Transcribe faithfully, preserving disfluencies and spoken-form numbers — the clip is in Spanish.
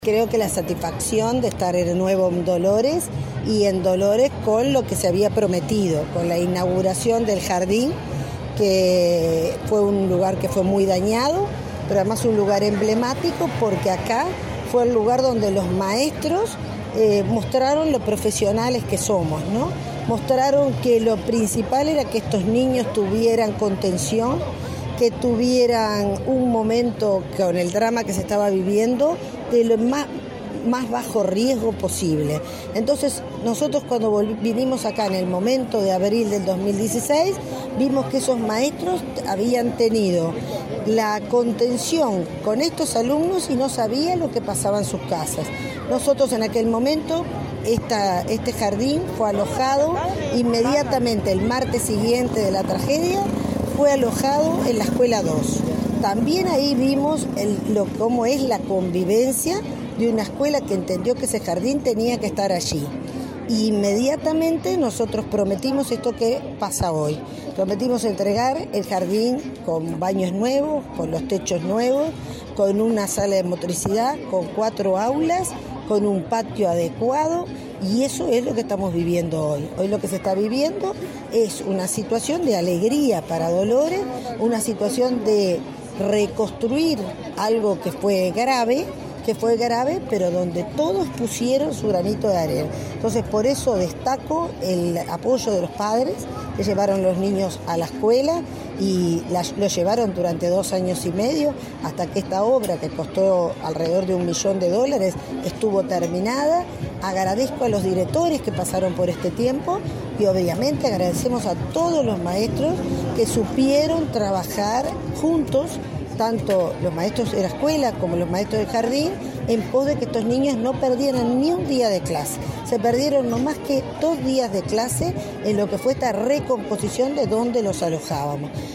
Creo que la satisfacción de estar en nuevo en Dolores y en Dolores con lo que se había prometido, con la inauguración del jardín, que fue un lugar que fue muy dañado, pero además un lugar emblemático porque acá fue el lugar donde los maestros eh, mostraron lo profesionales que somos, ¿no? Mostraron que lo principal era que estos niños tuvieran contención, que tuvieran un momento con el drama que se estaba viviendo de lo más, más bajo riesgo posible. Entonces nosotros cuando vinimos acá en el momento de abril del dos mil dieciséis, vimos que esos maestros habían tenido la contención con estos alumnos y no sabían lo que pasaba en sus casas. Nosotros en aquel momento, esta, este jardín fue alojado inmediatamente el martes siguiente de la tragedia, fue alojado en la escuela dos. También ahí vimos el, lo, cómo es la convivencia de una escuela que entendió que ese jardín tenía que estar allí. Y inmediatamente nosotros prometimos esto que pasa hoy. Prometimos entregar el jardín con baños nuevos, con los techos nuevos, con una sala de motricidad, con cuatro aulas, con un patio adecuado. Y eso es lo que estamos viviendo hoy. Hoy lo que se está viviendo es una situación de alegría para Dolores, una situación de reconstruir algo que fue grave, que fue grave, pero donde todos pusieron su granito de arena. Entonces, por eso destaco el apoyo de los padres que llevaron los niños a la escuela y los lo llevaron durante dos años y medio hasta que esta obra, que costó alrededor de un millón de dólares, estuvo terminada. Agradezco a los directores que pasaron por este tiempo y obviamente agradecemos a todos los maestros que supieron trabajar juntos, tanto los maestros de la escuela como los maestros del jardín, en pos de que estos niños no perdieran ni un día de clase. Se perdieron no más que dos días de clase en lo que fue esta recomposición de donde los alojábamos.